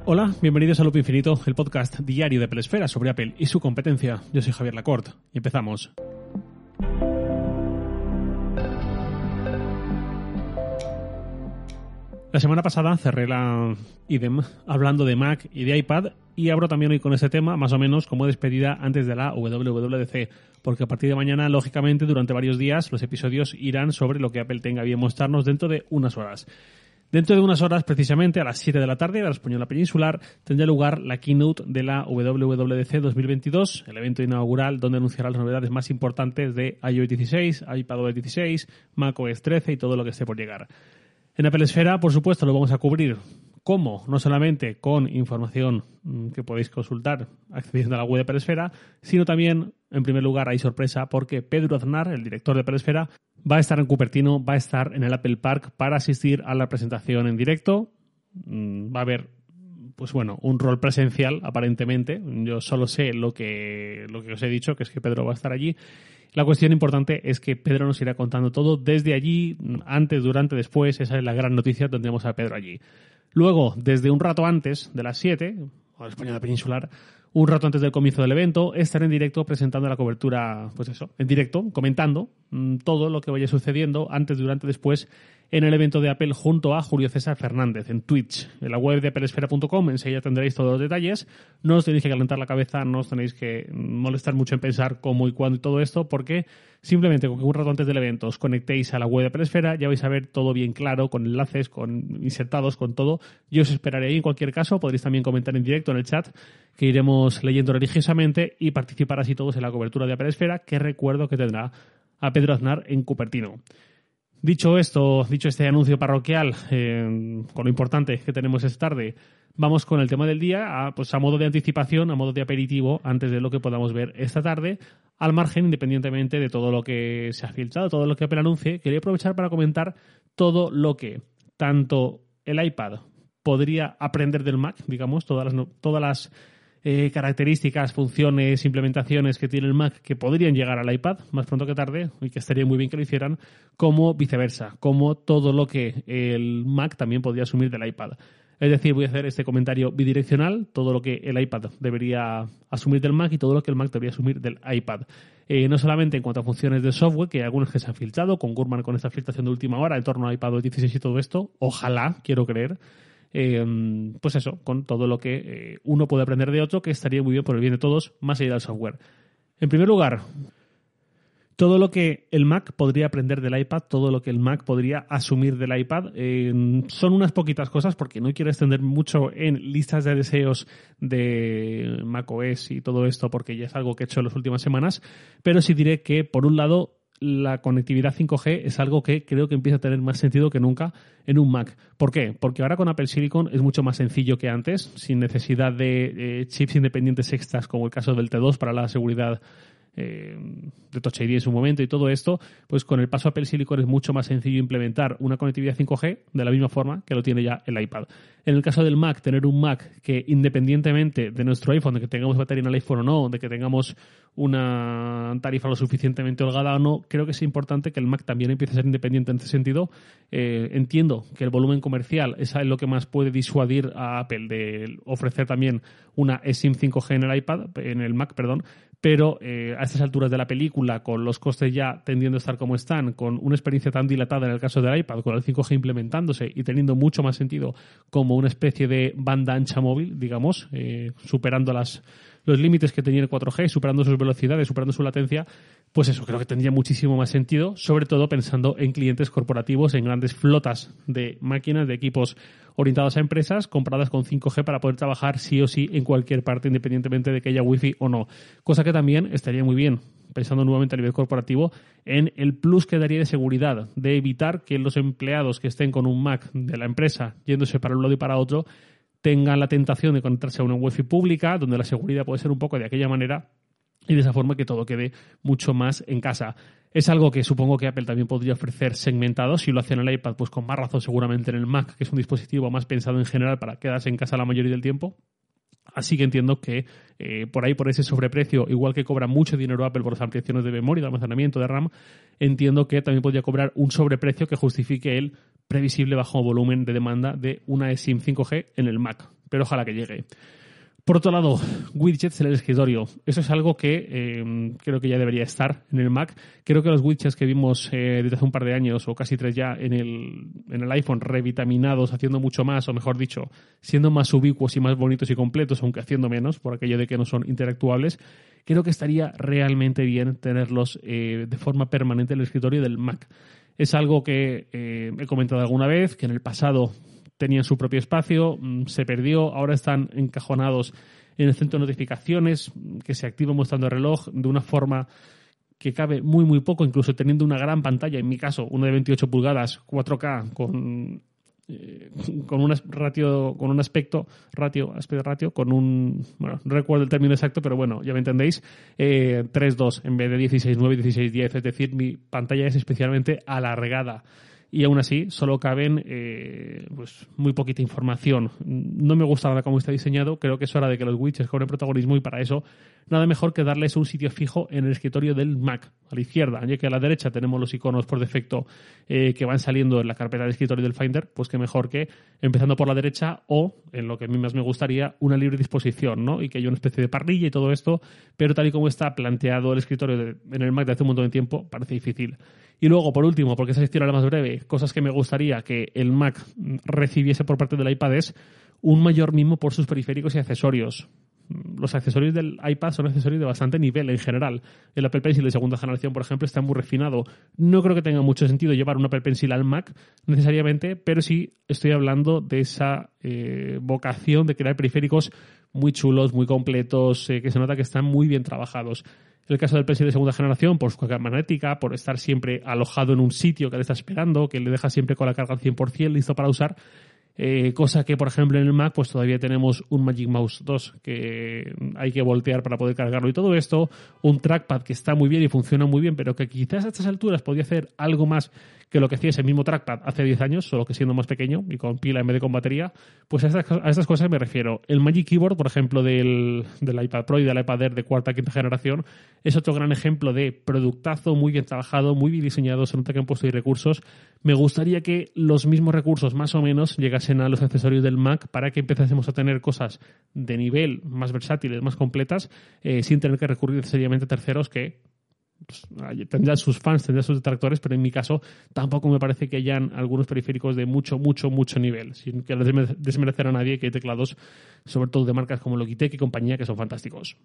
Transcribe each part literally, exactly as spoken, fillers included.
Hola, bienvenidos a Loop Infinito, el podcast diario de Apple Esfera sobre Apple y su competencia. Yo soy Javier Lacorte y empezamos. La semana pasada cerré la idem hablando de Mac y de iPad y abro también hoy con este tema, más o menos como despedida antes de la W W D C, porque a partir de mañana, lógicamente, durante varios días, los episodios irán sobre lo que Apple tenga bien mostrarnos dentro de unas horas. Dentro de unas horas, precisamente a las siete de la tarde, de la española peninsular, tendrá lugar la keynote de la W W D C dos mil veintidós, el evento inaugural donde anunciará las novedades más importantes de iOS dieciséis, iPadOS dieciséis, macOS trece y todo lo que esté por llegar. En Apple Esfera, por supuesto, lo vamos a cubrir. ¿Cómo? No solamente con información que podéis consultar accediendo a la web de Apple Esfera, sino también, en primer lugar, hay sorpresa porque Pedro Aznar, el director de Apple Esfera, va a estar en Cupertino, va a estar en el Apple Park para asistir a la presentación en directo. Va a haber, pues bueno, un rol presencial, aparentemente. Yo solo sé lo que, lo que os he dicho, que es que Pedro va a estar allí. La cuestión importante es que Pedro nos irá contando todo desde allí, antes, durante, después. Esa es la gran noticia, tendremos a Pedro allí. Luego, desde un rato antes de las siete, a la española peninsular, un rato antes del comienzo del evento, estaré en directo presentando la cobertura, pues eso, en directo, comentando mmm, todo lo que vaya sucediendo antes, durante, después en el evento de Apple junto a Julio César Fernández en Twitch. En la web de apple esfera punto com enseguida tendréis todos los detalles. No os tenéis que calentar la cabeza, no os tenéis que molestar mucho en pensar cómo y cuándo y todo esto, porque simplemente con que un rato antes del evento os conectéis a la web de Apple Esfera, ya vais a ver todo bien claro, con enlaces, con insertados, con todo. Yo os esperaré ahí en cualquier caso. Podréis también comentar en directo en el chat, que iremos leyendo religiosamente, y participar así todos en la cobertura de Apple Esfera, que recuerdo que tendrá a Pedro Aznar en Cupertino. Dicho esto, dicho este anuncio parroquial, eh, con lo importante que tenemos esta tarde, vamos con el tema del día, a, pues a modo de anticipación, a modo de aperitivo, antes de lo que podamos ver esta tarde, al margen, independientemente de todo lo que se ha filtrado, todo lo que Apple anuncie. Quería aprovechar para comentar todo lo que tanto el iPad podría aprender del Mac, digamos, todas las, todas las eh, características, funciones, implementaciones que tiene el Mac que podrían llegar al iPad más pronto que tarde, y que estaría muy bien que lo hicieran, como viceversa, como todo lo que el Mac también podría asumir del iPad. Es decir, voy a hacer este comentario bidireccional, todo lo que el iPad debería asumir del Mac y todo lo que el Mac debería asumir del iPad. Eh, no solamente en cuanto a funciones de software, que hay algunas que se han filtrado, con Gurman con esta filtración de última hora en torno a iPadOS dieciséis y todo esto, ojalá, quiero creer, eh, pues eso, con todo lo que eh, uno puede aprender de otro, que estaría muy bien por el bien de todos, más allá del software. En primer lugar, todo lo que el Mac podría aprender del iPad, todo lo que el Mac podría asumir del iPad, eh, son unas poquitas cosas, porque no quiero extender mucho en listas de deseos de macOS y todo esto, porque ya es algo que he hecho en las últimas semanas, pero sí diré que, por un lado, la conectividad cinco G es algo que creo que empieza a tener más sentido que nunca en un Mac. ¿Por qué? Porque ahora con Apple Silicon es mucho más sencillo que antes, sin necesidad de eh, chips independientes extras, como el caso del T dos para la seguridad Eh, de Touch I D en su momento y todo esto. Pues con el paso a Apple Silicon es mucho más sencillo implementar una conectividad cinco G de la misma forma que lo tiene ya el iPad. En el caso del Mac, tener un Mac que, independientemente de nuestro iPhone, de que tengamos batería en el iPhone o no, de que tengamos una tarifa lo suficientemente holgada o no, creo que es importante que el Mac también empiece a ser independiente en ese sentido. Eh, entiendo que el volumen comercial es lo que más puede disuadir a Apple de ofrecer también una eSIM cinco G en el iPad, en el Mac, perdón, pero eh, a estas alturas de la película, con los costes ya tendiendo a estar como están, con una experiencia tan dilatada en el caso del iPad, con el cinco G implementándose y teniendo mucho más sentido como una especie de banda ancha móvil, digamos, eh, superando las, los límites que tenía el cuatro G, superando sus velocidades, superando su latencia, pues eso creo que tendría muchísimo más sentido, sobre todo pensando en clientes corporativos, en grandes flotas de máquinas, de equipos orientados a empresas, compradas con cinco G para poder trabajar sí o sí en cualquier parte, independientemente de que haya wifi o no. Cosa que también estaría muy bien, pensando nuevamente a nivel corporativo, en el plus que daría de seguridad, de evitar que los empleados que estén con un Mac de la empresa yéndose para un lado y para otro tengan la tentación de conectarse a una wifi pública, donde la seguridad puede ser un poco de aquella manera, y de esa forma que todo quede mucho más en casa. Es algo que supongo que Apple también podría ofrecer segmentado. Si lo hace en el iPad, pues con más razón seguramente en el Mac, que es un dispositivo más pensado en general para quedarse en casa la mayoría del tiempo. Así que entiendo que eh, por ahí, por ese sobreprecio, igual que cobra mucho dinero Apple por las ampliaciones de memoria, de almacenamiento, de RAM, entiendo que también podría cobrar un sobreprecio que justifique el previsible bajo volumen de demanda de una eSIM cinco G en el Mac. pero ojalá que llegue. Por otro lado, widgets en el escritorio. Eso es algo que eh, creo que ya debería estar en el Mac. Creo que los widgets que vimos eh, desde hace un par de años, o casi tres ya, en el, en el iPhone, revitaminados, haciendo mucho más, o mejor dicho, siendo más ubicuos y más bonitos y completos, aunque haciendo menos, por aquello de que no son interactuables, creo que estaría realmente bien tenerlos eh, de forma permanente en el escritorio del Mac. Es algo que eh, he comentado alguna vez, que en el pasado tenían su propio espacio, se perdió, ahora están encajonados en el centro de notificaciones, que se activa mostrando el reloj de una forma que cabe muy muy poco, incluso teniendo una gran pantalla, en mi caso, una de veintiocho pulgadas, cuatro K, con eh, con un ratio, con un aspecto ratio, aspecto ratio, con un, bueno, no recuerdo el término exacto, pero bueno, ya me entendéis, eh, tres dos en vez de dieciséis nueve, dieciséis diez, es decir, mi pantalla es especialmente alargada. Y aún así solo caben eh, pues muy poquita información. No me gusta nada cómo está diseñado. Creo que es hora de que los widgets cobren protagonismo y para eso nada mejor que darles un sitio fijo en el escritorio del Mac, a la izquierda, ya que a la derecha tenemos los iconos por defecto eh, que van saliendo en la carpeta de escritorio del Finder, pues que mejor que empezando por la derecha o, en lo que a mí más me gustaría, una libre disposición, ¿no? Y que haya una especie de parrilla y todo esto, pero tal y como está planteado el escritorio de, en el Mac de hace un montón de tiempo, parece difícil. Y luego, por último, porque esa sección era la más breve, cosas que me gustaría que el Mac recibiese por parte del iPad es un mayor mimo por sus periféricos y accesorios. Los accesorios del iPad son accesorios de bastante nivel en general. El Apple Pencil de segunda generación, por ejemplo, está muy refinado. No creo que tenga mucho sentido llevar un Apple Pencil al Mac necesariamente, pero sí estoy hablando de esa eh, vocación de crear periféricos muy chulos, muy completos, eh, que se nota que están muy bien trabajados. El caso del Pencil de segunda generación, por su carga magnética, por estar siempre alojado en un sitio que le está esperando, que le deja siempre con la carga al cien por ciento, listo para usar. Eh, cosa que, por ejemplo, en el Mac pues todavía tenemos un Magic Mouse dos que hay que voltear para poder cargarlo y todo esto, un trackpad que está muy bien y funciona muy bien, pero que quizás a estas alturas podría hacer algo más que lo que hacía ese mismo trackpad hace diez años, solo que siendo más pequeño y con pila en vez de con batería. Pues a estas, a estas cosas me refiero. El Magic Keyboard, por ejemplo, del, del iPad Pro y del iPad Air de cuarta quinta generación, es otro gran ejemplo de productazo muy bien trabajado, muy bien diseñado, se nota que han puesto ahí recursos. Me gustaría que los mismos recursos, más o menos, llegasen a los accesorios del Mac para que empezásemos a tener cosas de nivel más versátiles, más completas, eh, sin tener que recurrir necesariamente a terceros que pues, tendrán sus fans, tendrán sus detractores, pero en mi caso tampoco me parece que hayan algunos periféricos de mucho, mucho, mucho nivel, sin que desmerecer a nadie, que hay teclados, sobre todo de marcas como Logitech y compañía, que son fantásticos.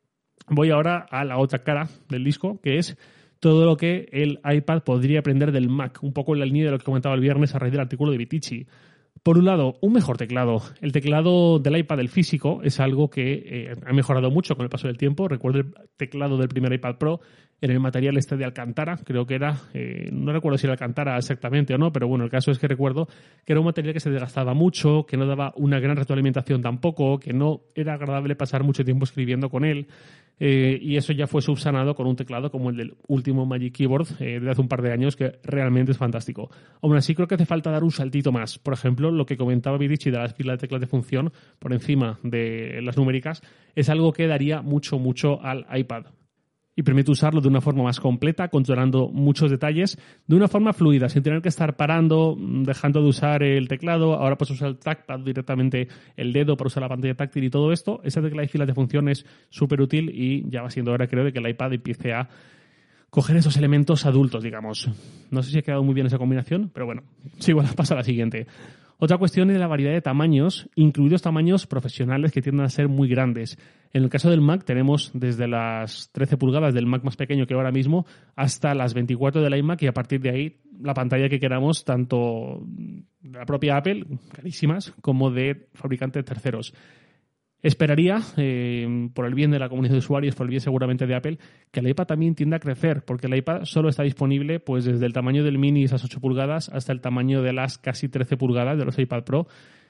Voy ahora a la otra cara del disco, que es todo lo que el iPad podría aprender del Mac, un poco en la línea de lo que comentaba el viernes a raíz del artículo de Vitici. Por un lado, un mejor teclado. El teclado del iPad, el físico, es algo que eh, ha mejorado mucho con el paso del tiempo. Recuerdo el teclado del primer iPad Pro en el material este de Alcantara, creo que era, eh, no recuerdo si era Alcantara exactamente o no, pero bueno, el caso es que recuerdo que era un material que se desgastaba mucho, que no daba una gran retroalimentación tampoco, que no era agradable pasar mucho tiempo escribiendo con él. Eh, y eso ya fue subsanado con un teclado como el del último Magic Keyboard eh, de hace un par de años, que realmente es fantástico. Aún así, creo que hace falta dar un saltito más. Por ejemplo, lo que comentaba Vidici de las pilas de teclas de función por encima de las numéricas es algo que daría mucho, mucho al iPad. Y permite usarlo de una forma más completa, controlando muchos detalles, de una forma fluida, sin tener que estar parando, dejando de usar el teclado. Ahora puedes usar el trackpad directamente, el dedo para usar la pantalla táctil y todo esto. Esa tecla de filas de función es súper útil y ya va siendo hora, creo, de que el iPad empiece a coger esos elementos adultos, digamos. No sé si ha quedado muy bien esa combinación, pero bueno, sigo, pasa a la siguiente. Otra cuestión es la variedad de tamaños, incluidos tamaños profesionales que tienden a ser muy grandes. En el caso del Mac tenemos desde las trece pulgadas del Mac más pequeño que ahora mismo hasta las veinticuatro del iMac y a partir de ahí la pantalla que queramos, tanto de la propia Apple, carísimas, como de fabricantes terceros. Esperaría, eh, por el bien de la comunidad de usuarios, por el bien seguramente de Apple, que el iPad también tienda a crecer, porque el iPad solo está disponible pues desde el tamaño del mini, esas ocho pulgadas, hasta el tamaño de las casi trece pulgadas de los iPad Pro,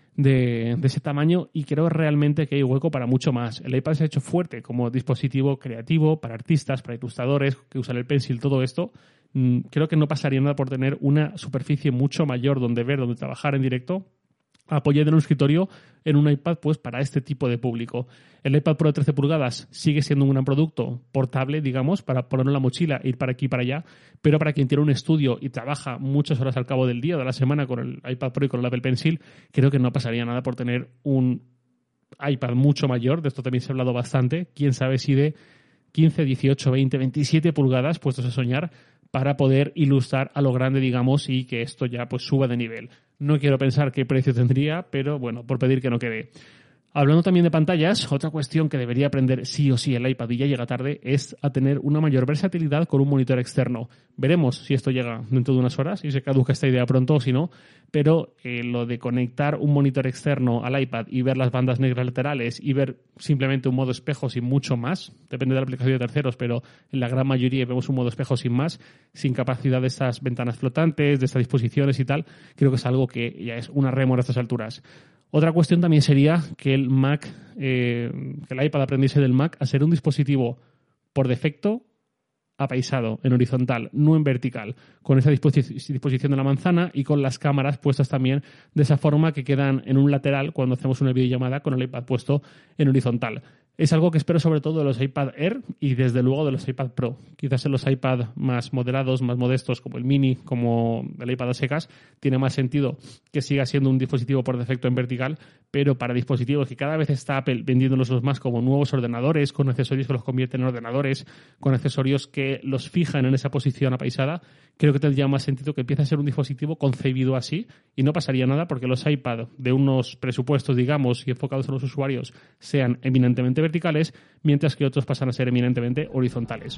de, de ese tamaño, y creo realmente que hay hueco para mucho más. El iPad se ha hecho fuerte como dispositivo creativo para artistas, para ilustradores que usan el Pencil, todo esto. Mm, creo que no pasaría nada por tener una superficie mucho mayor donde ver, donde trabajar en directo, apoyado en un escritorio en un iPad pues para este tipo de público. El iPad Pro de trece pulgadas sigue siendo un gran producto portable, digamos, para ponerlo en la mochila, ir para aquí y para allá, pero para quien tiene un estudio y trabaja muchas horas al cabo del día o de la semana con el iPad Pro y con el Apple Pencil, creo que no pasaría nada por tener un iPad mucho mayor, de esto también se ha hablado bastante, quién sabe si de quince, dieciocho, veinte, veintisiete pulgadas, puestos a soñar, para poder ilustrar a lo grande, digamos, y que esto ya pues suba de nivel. No quiero pensar qué precio tendría, pero bueno, por pedir que no quede. Hablando también de pantallas, otra cuestión que debería aprender sí o sí el iPad y ya llega tarde es a tener una mayor versatilidad con un monitor externo. Veremos si esto llega dentro de unas horas y se caduca esta idea pronto o si no, pero eh, lo de conectar un monitor externo al iPad y ver las bandas negras laterales y ver simplemente un modo espejo sin mucho más, depende de la aplicación de terceros, pero en la gran mayoría vemos un modo espejo sin más, sin capacidad de estas ventanas flotantes, de estas disposiciones y tal, creo que es algo que ya es una rémora a estas alturas. Otra cuestión también sería que el Mac, eh, que el iPad aprendiese del Mac a ser un dispositivo por defecto apaisado, en horizontal, no en vertical, con esa disposi- disposición de la manzana y con las cámaras puestas también de esa forma que quedan en un lateral cuando hacemos una videollamada con el iPad puesto en horizontal. Es algo que espero sobre todo de los iPad Air y desde luego de los iPad Pro. Quizás en los iPad más moderados, más modestos, como el Mini, como el iPad a secas, tiene más sentido que siga siendo un dispositivo por defecto en vertical, pero para dispositivos que cada vez está Apple vendiéndolos los más como nuevos ordenadores, con accesorios que los convierten en ordenadores, con accesorios que los fijan en esa posición apaisada, creo que tendría más sentido que empiece a ser un dispositivo concebido así y no pasaría nada porque los iPad de unos presupuestos, digamos, y enfocados en los usuarios, sean eminentemente verticales, mientras que otros pasan a ser eminentemente horizontales.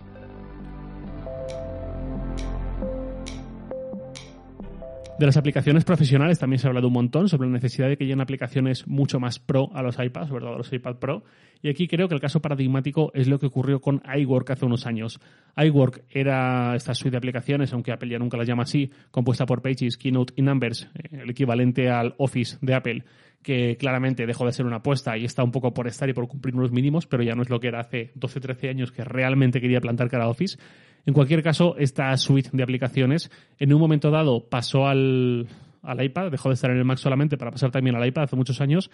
De las aplicaciones profesionales también se ha hablado un montón sobre la necesidad de que lleguen aplicaciones mucho más pro a los iPads, sobre todo a los iPad Pro. Y aquí creo que el caso paradigmático es lo que ocurrió con iWork hace unos años. iWork era esta suite de aplicaciones, aunque Apple ya nunca la llama así, compuesta por Pages, Keynote y Numbers, el equivalente al Office de Apple, que claramente dejó de ser una apuesta y está un poco por estar y por cumplir unos mínimos, pero ya no es lo que era hace doce, trece años que realmente quería plantar cara a Office. En cualquier caso, esta suite de aplicaciones en un momento dado pasó al, al iPad, dejó de estar en el Mac solamente para pasar también al iPad hace muchos años,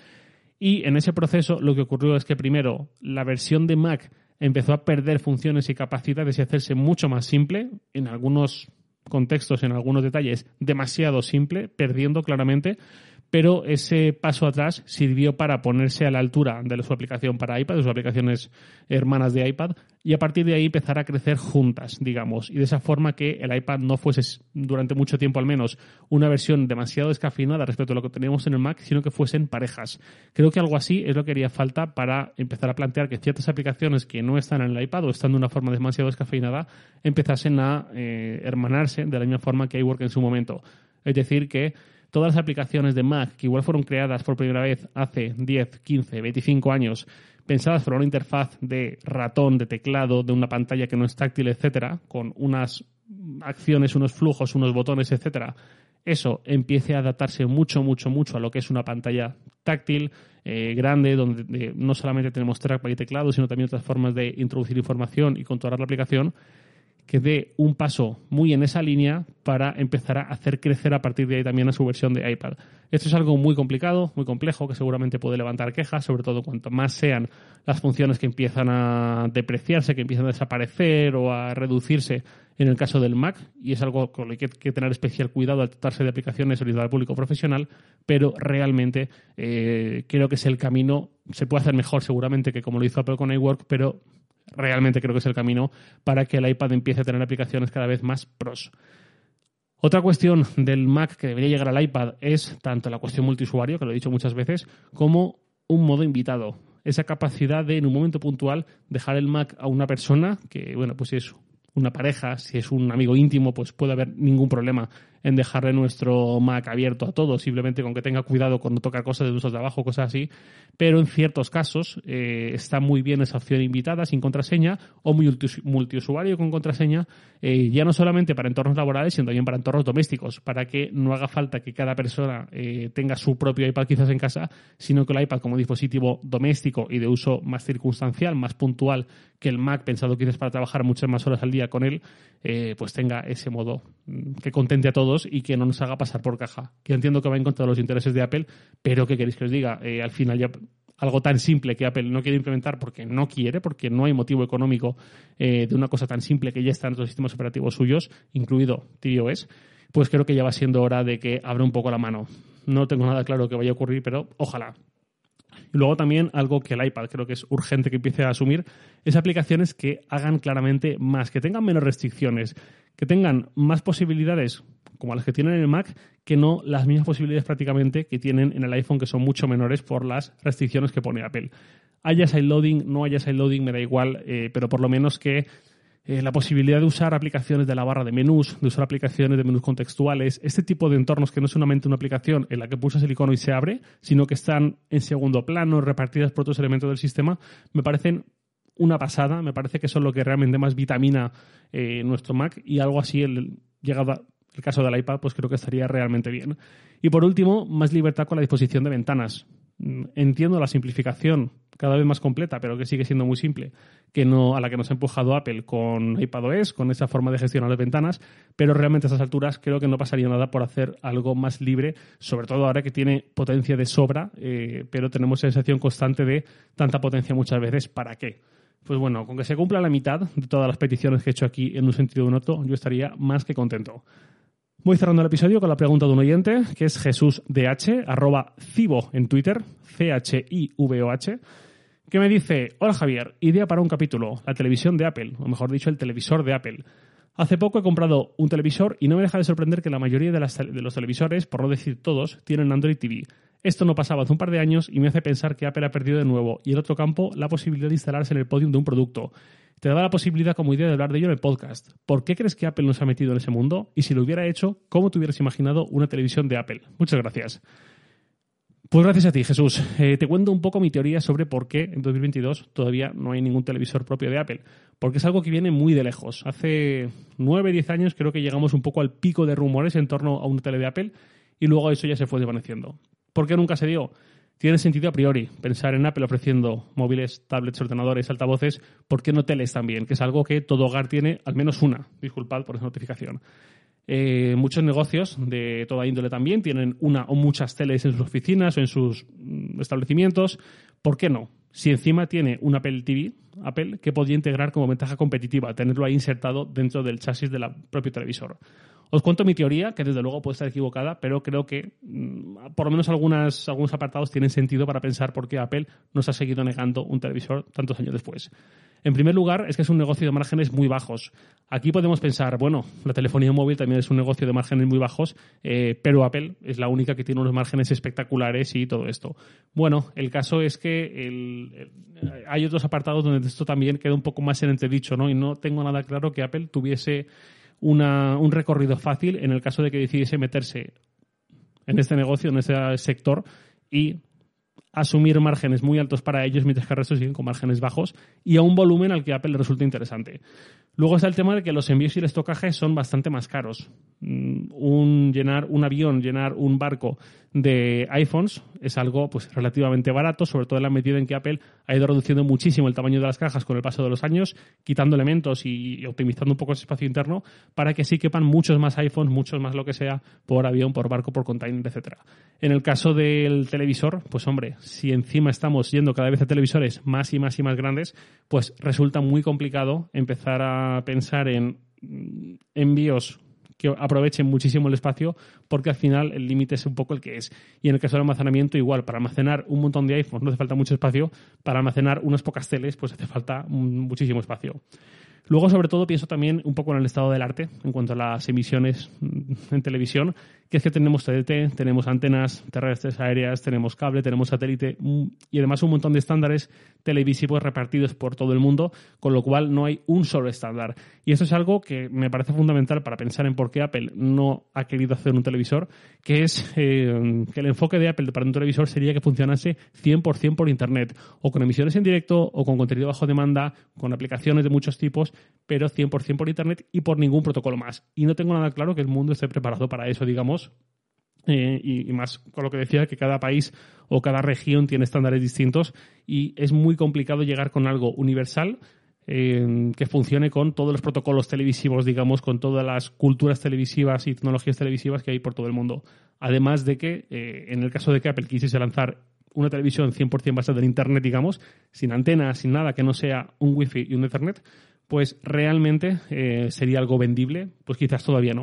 y en ese proceso lo que ocurrió es que primero la versión de Mac empezó a perder funciones y capacidades y hacerse mucho más simple, en algunos contextos, en algunos detalles, demasiado simple, perdiendo claramente, pero ese paso atrás sirvió para ponerse a la altura de su aplicación para iPad, de sus aplicaciones hermanas de iPad, y a partir de ahí empezar a crecer juntas, digamos, y de esa forma que el iPad no fuese, durante mucho tiempo al menos, una versión demasiado descafeinada respecto a lo que teníamos en el Mac, sino que fuesen parejas. Creo que algo así es lo que haría falta para empezar a plantear que ciertas aplicaciones que no están en el iPad o están de una forma demasiado descafeinada empezasen a eh, hermanarse de la misma forma que iWork en su momento. Es decir, que todas las aplicaciones de Mac que igual fueron creadas por primera vez hace diez, quince, veinticinco años, pensadas para una interfaz de ratón, de teclado, de una pantalla que no es táctil, etcétera, con unas acciones, unos flujos, unos botones, etcétera, eso empiece a adaptarse mucho, mucho, mucho a lo que es una pantalla táctil, eh, grande, donde eh, no solamente tenemos trackpad y teclado, sino también otras formas de introducir información y controlar la aplicación, que dé un paso muy en esa línea para empezar a hacer crecer a partir de ahí también a su versión de iPad. Esto es algo muy complicado, muy complejo, que seguramente puede levantar quejas, sobre todo cuanto más sean las funciones que empiezan a depreciarse, que empiezan a desaparecer o a reducirse en el caso del Mac, y es algo con lo que hay que tener especial cuidado al tratarse de aplicaciones orientadas al público profesional, pero realmente eh, creo que es el camino. Se puede hacer mejor seguramente que como lo hizo Apple con iWork, pero realmente creo que es el camino para que el iPad empiece a tener aplicaciones cada vez más pros. Otra cuestión del Mac que debería llegar al iPad es tanto la cuestión multiusuario, que lo he dicho muchas veces, como un modo invitado. Esa capacidad de, en un momento puntual, dejar el Mac a una persona que, bueno, pues es una pareja, si es un amigo íntimo, pues puede haber ningún problema en dejarle nuestro Mac abierto a todos, simplemente con que tenga cuidado cuando toca cosas de nuestro trabajo, cosas así. Pero en ciertos casos eh, está muy bien esa opción invitada sin contraseña o multiusuario con contraseña, eh, ya no solamente para entornos laborales, sino también para entornos domésticos, para que no haga falta que cada persona eh, tenga su propio iPad quizás en casa, sino que el iPad como dispositivo doméstico y de uso más circunstancial, más puntual que el Mac, pensado quizás para trabajar muchas más horas al día con él, eh, pues tenga ese modo que contente a todos y que no nos haga pasar por caja. Que entiendo que va en contra de los intereses de Apple, pero ¿qué queréis que os diga? Eh, al final ya algo tan simple que Apple no quiere implementar porque no quiere, porque no hay motivo económico eh, de una cosa tan simple que ya está en los sistemas operativos suyos, incluido tvOS, pues creo que ya va siendo hora de que abra un poco la mano. No tengo nada claro que vaya a ocurrir, pero ojalá. Y luego también algo que el iPad creo que es urgente que empiece a asumir es aplicaciones que hagan claramente más, que tengan menos restricciones, que tengan más posibilidades como las que tienen en el Mac, que no las mismas posibilidades prácticamente que tienen en el iPhone, que son mucho menores por las restricciones que pone Apple. Haya sideloading, no haya sideloading, me da igual, eh, pero por lo menos que eh, la posibilidad de usar aplicaciones de la barra de menús, de usar aplicaciones de menús contextuales, este tipo de entornos que no es solamente una aplicación en la que pulsas el icono y se abre, sino que están en segundo plano, repartidas por otros elementos del sistema, me parecen una pasada, me parece que son lo que realmente más vitamina eh, nuestro Mac, y algo así, el, llegado a el caso del iPad, pues creo que estaría realmente bien. Y por último, más libertad con la disposición de ventanas. Entiendo la simplificación cada vez más completa, pero que sigue siendo muy simple, que no a la que nos ha empujado Apple con iPadOS, con esa forma de gestionar las ventanas, pero realmente a estas alturas creo que no pasaría nada por hacer algo más libre, sobre todo ahora que tiene potencia de sobra, eh, pero tenemos sensación constante de tanta potencia muchas veces, ¿para qué? Pues bueno, con que se cumpla la mitad de todas las peticiones que he hecho aquí en un sentido u otro, yo estaría más que contento. Voy cerrando el episodio con la pregunta de un oyente, que es Jesús D H, arroba Civo en Twitter, C H I V O H, que me dice: hola Javier, idea para un capítulo, la televisión de Apple, o mejor dicho, el televisor de Apple. Hace poco he comprado un televisor y no me deja de sorprender que la mayoría de, las, de los televisores, por no decir todos, tienen Android T V. Esto no pasaba hace un par de años y me hace pensar que Apple ha perdido de nuevo, y el otro campo, la posibilidad de instalarse en el podium de un producto. Te daba la posibilidad como idea de hablar de ello en el podcast. ¿Por qué crees que Apple nos ha metido en ese mundo? Y si lo hubiera hecho, ¿cómo te hubieras imaginado una televisión de Apple? Muchas gracias. Pues gracias a ti, Jesús. Eh, te cuento un poco mi teoría sobre por qué en dos mil veintidós todavía no hay ningún televisor propio de Apple. Porque es algo que viene muy de lejos. Hace nueve, diez años creo que llegamos un poco al pico de rumores en torno a una tele de Apple, y luego eso ya se fue desvaneciendo. ¿Por qué nunca se dio? Tiene sentido a priori pensar en Apple ofreciendo móviles, tablets, ordenadores, altavoces. ¿Por qué no teles también? Que es algo que todo hogar tiene al menos una. Disculpad por esa notificación. Eh, muchos negocios de toda índole también tienen una o muchas teles en sus oficinas o en sus mm, establecimientos. ¿Por qué no? Si encima tiene un Apple T V, Apple, que podría integrar como ventaja competitiva, tenerlo ahí insertado dentro del chasis del propio televisor. Os cuento mi teoría, que desde luego puede estar equivocada, pero creo que mmm, por lo menos algunas, algunos apartados tienen sentido para pensar por qué Apple nos ha seguido negando un televisor tantos años después. En primer lugar, es que es un negocio de márgenes muy bajos. Aquí podemos pensar, bueno, la telefonía móvil también es un negocio de márgenes muy bajos, eh, pero Apple es la única que tiene unos márgenes espectaculares y todo esto. Bueno, el caso es que el, el, hay otros apartados donde esto también queda un poco más en entredicho, ¿no? Y no tengo nada claro que Apple tuviese Una, un recorrido fácil en el caso de que decidiese meterse en este negocio, en este sector, y asumir márgenes muy altos para ellos, mientras que el resto siguen con márgenes bajos y a un volumen al que a Apple le resulta interesante. Luego está el tema de que los envíos y el estocaje son bastante más caros. Un, llenar un avión, llenar un barco de iPhones es algo pues relativamente barato, sobre todo en la medida en que Apple ha ido reduciendo muchísimo el tamaño de las cajas con el paso de los años, quitando elementos y optimizando un poco ese espacio interno para que sí quepan muchos más iPhones, muchos más lo que sea, por avión, por barco, por container, etcétera. En el caso del televisor, pues hombre, si encima estamos yendo cada vez a televisores más y más y más grandes, pues resulta muy complicado empezar a pensar en envíos que aprovechen muchísimo el espacio, porque al final el límite es un poco el que es. Y en el caso del almacenamiento, igual, para almacenar un montón de iPhones no hace falta mucho espacio, para almacenar unas pocas teles pues hace falta muchísimo espacio. Luego, sobre todo, pienso también un poco en el estado del arte en cuanto a las emisiones en televisión, que es que tenemos T D T, tenemos antenas terrestres, aéreas, tenemos cable, tenemos satélite y además un montón de estándares televisivos repartidos por todo el mundo, con lo cual no hay un solo estándar. Y eso es algo que me parece fundamental para pensar en por qué Apple no ha querido hacer un televisor, que es eh, que el enfoque de Apple para un televisor sería que funcionase cien por ciento por Internet, o con emisiones en directo, o con contenido bajo demanda, con aplicaciones de muchos tipos, pero cien por ciento por Internet y por ningún protocolo más. Y no tengo nada claro que el mundo esté preparado para eso, digamos, eh, y, y más con lo que decía, que cada país o cada región tiene estándares distintos y es muy complicado llegar con algo universal eh, que funcione con todos los protocolos televisivos, digamos, con todas las culturas televisivas y tecnologías televisivas que hay por todo el mundo. Además de que, eh, en el caso de que Apple quisiese lanzar una televisión cien por ciento basada en Internet, digamos, sin antenas, sin nada, que no sea un Wi-Fi y un Ethernet, pues realmente eh, sería algo vendible, pues quizás todavía no.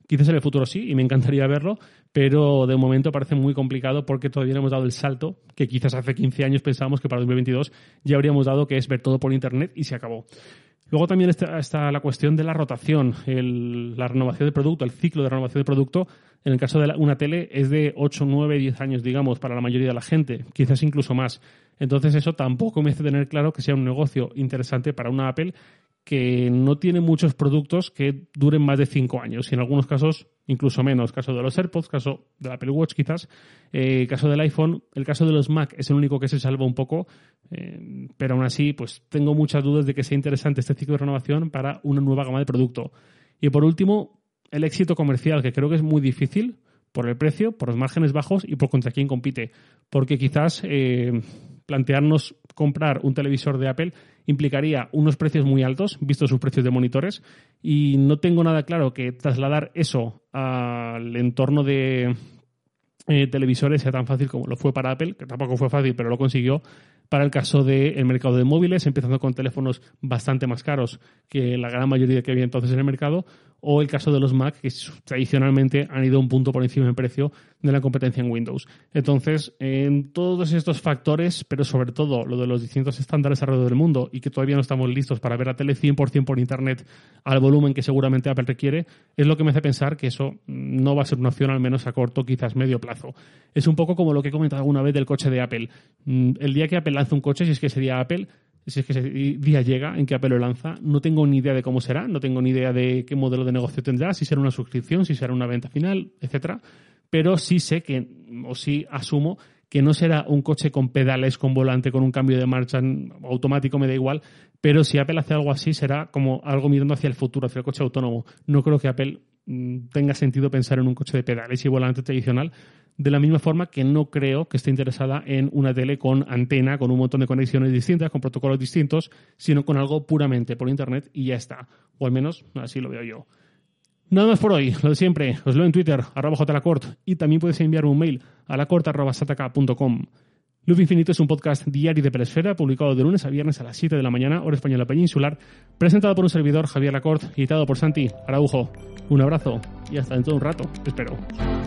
Quizás en el futuro sí, y me encantaría verlo, pero de momento parece muy complicado porque todavía no hemos dado el salto que quizás hace quince años pensábamos que para dos mil veintidós ya habríamos dado, que es ver todo por Internet y se acabó. Luego también está, está la cuestión de la rotación, el, la renovación de producto, el ciclo de renovación de producto. En el caso de la, una tele es de ocho, nueve, diez años, digamos, para la mayoría de la gente, quizás incluso más. Entonces eso tampoco me hace tener claro que sea un negocio interesante para una Apple que no tiene muchos productos que duren más de cinco años y en algunos casos incluso menos. Caso de los AirPods, caso del Apple Watch quizás, eh, caso del iPhone, el caso de los Mac es el único que se salva un poco, eh, pero aún así pues tengo muchas dudas de que sea interesante este ciclo de renovación para una nueva gama de producto. Y por último, el éxito comercial, que creo que es muy difícil por el precio, por los márgenes bajos y por contra quién compite, porque quizás eh, plantearnos comprar un televisor de Apple implicaría unos precios muy altos, visto sus precios de monitores, y no tengo nada claro que trasladar eso al entorno de eh, televisores sea tan fácil como lo fue para Apple, que tampoco fue fácil, pero lo consiguió, para el caso del mercado de móviles, empezando con teléfonos bastante más caros que la gran mayoría que había entonces en el mercado, o el caso de los Mac, que tradicionalmente han ido un punto por encima en precio de la competencia en Windows. Entonces, en todos estos factores, pero sobre todo lo de los distintos estándares alrededor del mundo y que todavía no estamos listos para ver la tele cien por ciento por Internet al volumen que seguramente Apple requiere, es lo que me hace pensar que eso no va a ser una opción, al menos a corto, quizás medio plazo. Es un poco como lo que he comentado alguna vez del coche de Apple. El día que Apple lance un coche, si es que sería Apple, si es que ese día llega en que Apple lo lanza, no tengo ni idea de cómo será, no tengo ni idea de qué modelo de negocio tendrá, si será una suscripción, si será una venta final, etcétera. Pero sí sé que, o sí asumo, que no será un coche con pedales, con volante, con un cambio de marcha automático, me da igual, pero si Apple hace algo así será como algo mirando hacia el futuro, hacia el coche autónomo. No creo que Apple mmm, tenga sentido pensar en un coche de pedales y volante tradicional, de la misma forma que no creo que esté interesada en una tele con antena, con un montón de conexiones distintas, con protocolos distintos, sino con algo puramente por Internet y ya está. O al menos así lo veo yo. Nada más por hoy, lo de siempre. Os leo en Twitter, arroba jlacort, y también podéis enviarme un mail a lacort arroba sataka punto com. Loop Infinito es un podcast diario de Pelesfera, publicado de lunes a viernes a las siete de la mañana, hora española peninsular, presentado por un servidor, Javier Lacort, editado por Santi Araujo. Un abrazo y hasta dentro de un rato, espero.